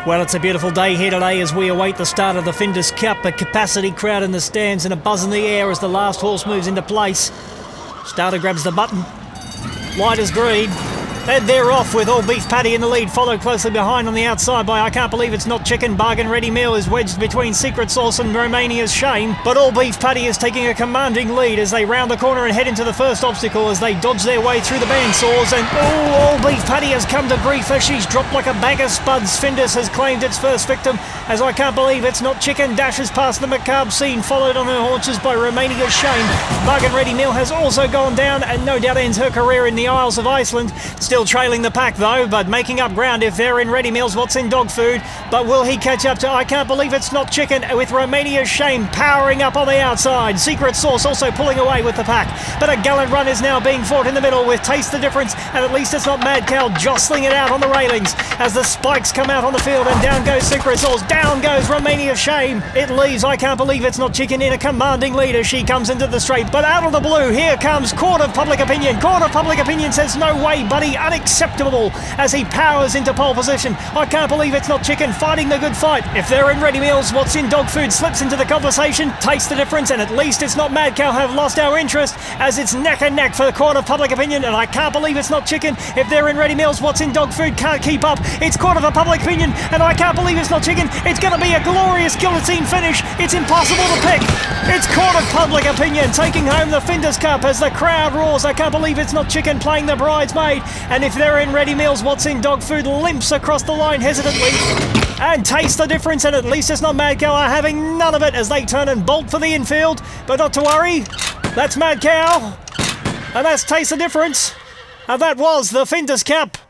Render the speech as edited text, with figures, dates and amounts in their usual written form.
Well, it's a beautiful day here today as we await the start of the Findus Cup. A capacity crowd in the stands and a buzz in the air as the last horse moves into place. Starter grabs the button. Light as green. And they're off with All Beef Paddy in the lead, followed closely behind on the outside by I Can't Believe It's Not Chicken. Bargain Ready Meal is wedged between Secret Sauce and Romania's Shame. But All Beef Paddy is taking a commanding lead as they round the corner and head into the first obstacle as they dodge their way through the bandsaws. And All Beef Paddy has come to grief as she's dropped like a bag of spuds. Findus has claimed its first victim as I Can't Believe It's Not Chicken dashes past the macabre scene, followed on her haunches by Romania's Shame. Bargain Ready Meal has also gone down and no doubt ends her career in the Isles of Iceland. Still trailing the pack though, but making up ground if they're in Ready Meals What's in Dog Food. But will he catch up to I Can't Believe It's Not Chicken with Romania's Shame powering up on the outside? Secret Sauce also pulling away with the pack. But a gallant run is now being fought in the middle with Taste the Difference, and at least it's not Mad Cow jostling it out on the railings as the spikes come out on the field, and down goes Secret Sauce, down goes Romania's Shame. It leaves I Can't Believe It's Not Chicken in a commanding lead as she comes into the straight. But out of the blue, here comes Court of Public Opinion. Court of Public Opinion says no way, buddy, unacceptable as he powers into pole position. I Can't Believe It's Not Chicken fighting the good fight. If they're in Ready Meals What's in Dog Food slips into the conversation. Taste the Difference and at least it's not Mad Cow have lost our interest as it's neck and neck for the Court of Public Opinion, and I Can't Believe It's Not Chicken. If they're in Ready Meals What's in Dog Food can't keep up. It's Court of Public Opinion and I Can't Believe It's Not Chicken. It's going to be a glorious guillotine finish. It's impossible to pick. It's Court of Public Opinion taking home the Findus Cup as the crowd roars. I Can't Believe It's Not Chicken playing the bridesmaid, and if they're in Ready Meals What's in Dog Food limps across the line hesitantly. And Taste the Difference and at least it's not Mad Cow are having none of it as they turn and bolt for the infield. But not to worry, that's Mad Cow and that's Taste the Difference, and that was the Findus Cup.